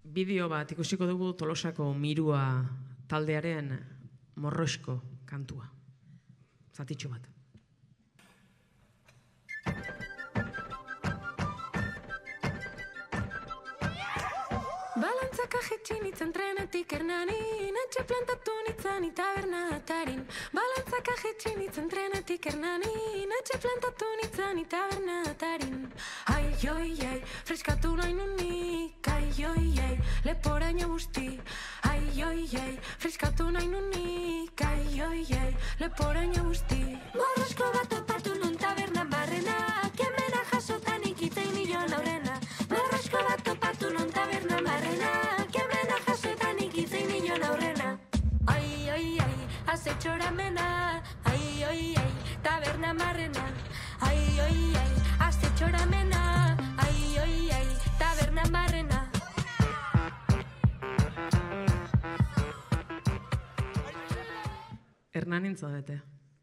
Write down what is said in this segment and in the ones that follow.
Bideo bat ikusiko dugu Tolosako Mirua taldearen Morroxko kantua. Zatitxo bat. Balantzak ajetxin itzen trenetik Hernanin, etxe plantatu nitzan itabernatarin. Balantzak ajetxin itzen trenetik Hernanin, etxe plantatu nitzan itabernatarin. Ai, oi, ai, freskatu nahi nunik, ai, oi, ai, leporaino guzti. Ai, oi, ai, freskatu nahi nunik, ai, oi, ai, leporaino guzti. Morrosko bat topatu nun tabernan barrena, kemena jasotan ikitein milion aurrena. Morrosko bat topatu nun tabernan barrena, kemena jasotan ikitein milion aurrena. Ai, ai, ai, azetxora mena, ai, ai, ai, tabernan barrena. Ai, ai, ai, azetxora mena, ai, ai, ai, tabernan barrena. Hernanin zaudete.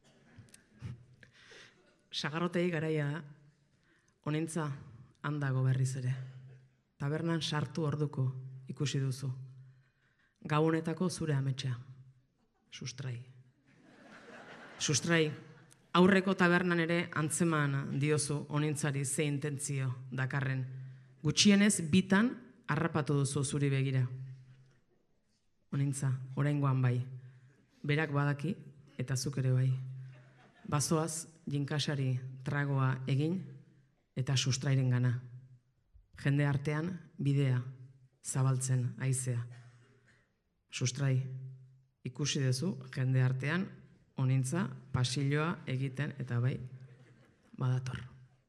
Sagarrotei garaia honintza handago berriz ere. Tabernan sartu orduko ikusi duzu. Gabonetako zure ametsa. Sustrai. Sustrai, aurreko tabernan ere antzeman diozu honintzari ze intentzio dakarren. Gutxienez bitan harrapatu duzu zuri begira. Honintza, oraingoan bai. Berak badaki eta zuk ere bai. Bazoaz jinkasari tragoa egin eta sustrairen gana. Jende artean bidea zabaltzen haizea. Sustrai, ikusi duzu jende artean honintza pasilloa egiten eta bai badator.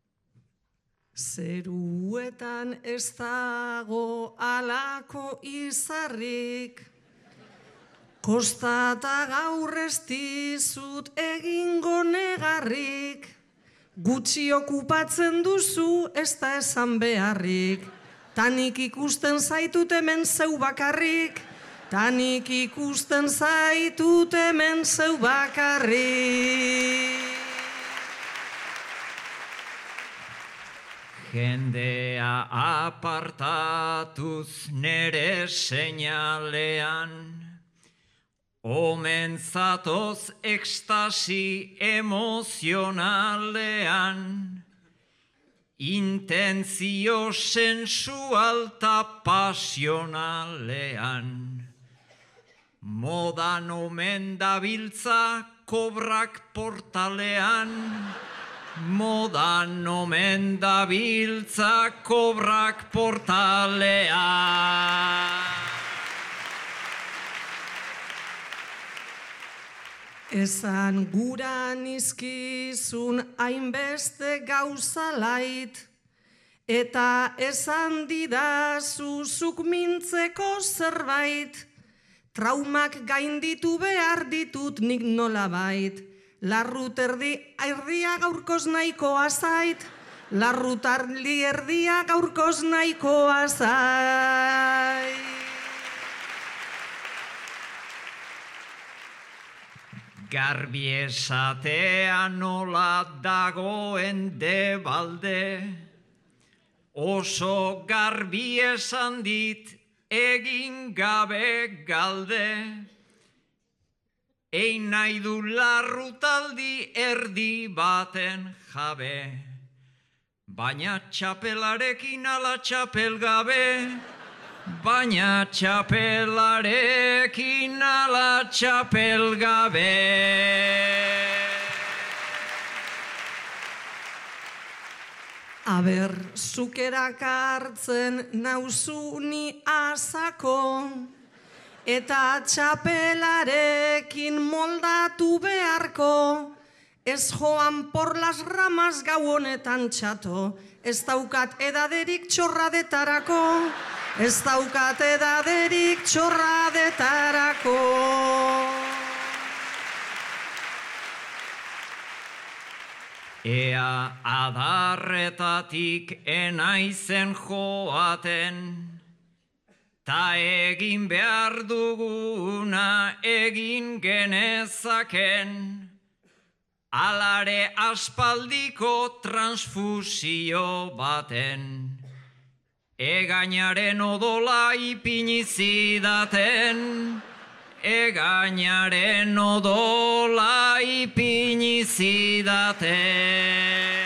Zeruetan ez dago alako izarrik, kostata gaur ez dizut egingo negarrik, gutxi okupatzen duzu ez da esan beharrik, tanik ikusten zaitut hemen zeu bakarrik, tanik ikusten zaitut hemen zeu bakarrik. Jendea apartatuz nere seinalean, omen zatoz ekstasi emozionalean, intentzio sensual ta pasionalean. Modan omen dabiltza kobrak portalean, modan omen dabiltza kobrak portalean. Esan guran izkizun hainbeste gauza lait, eta esan didazu zuk mintzeko zerbait, traumak gainditu behar ditut nik nolabait, larrut erdia gaurkoz nahikoa zait, larrut erdia gaurkoz nahikoa zait. Garbi esatea nola dagoen debalde, oso garbi esan dit egin gabe galde, ein nahi du larrutaldi erdi baten jabe, baina txapelarekin ala txapel gabe, baina txapelarekin ala txapel gabe. Aber, zuk erakartzen nauzu ni azako, eta txapelarekin moldatu beharko, ez joan por las ramas gau honetan txato, ez daukat edaderik txorradetarako, ez daukat edaderik txorradetarako. Ea adarretatik enaizen joaten, ta egin behar duguna egin genezaken, alare aspaldiko transfusio baten. Egainaren odola ipini zidaten, egainaren odola ipini zidaten.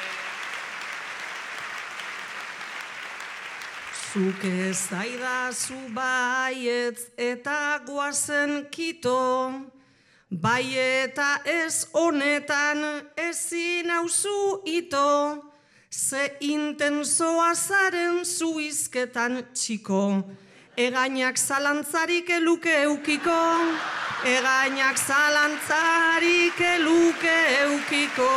Zuk ezaidazu baietz eta guazen kito, bai eta ez honetan ezin hauzu ito, ze intensoa zaren zu hizketan txiko, egainak zalantzarik eluke eukiko, egainak zalantzarik eluke eukiko.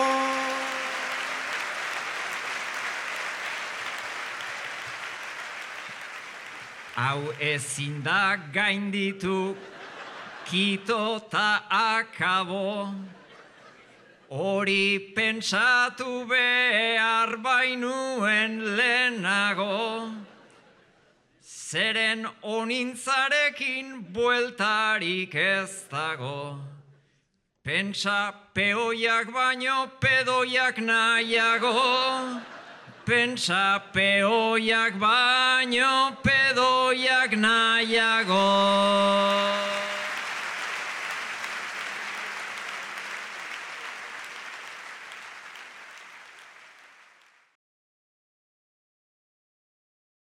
Hau ezin da gainditu, kito ta akabo, hori pentsatu behar bainuen lehenago, zeren onintzarekin bueltarik ez dago. Pentsa peoiak baino pedoiak nahiago, pentsa peoiak baino pedoiak nahiago.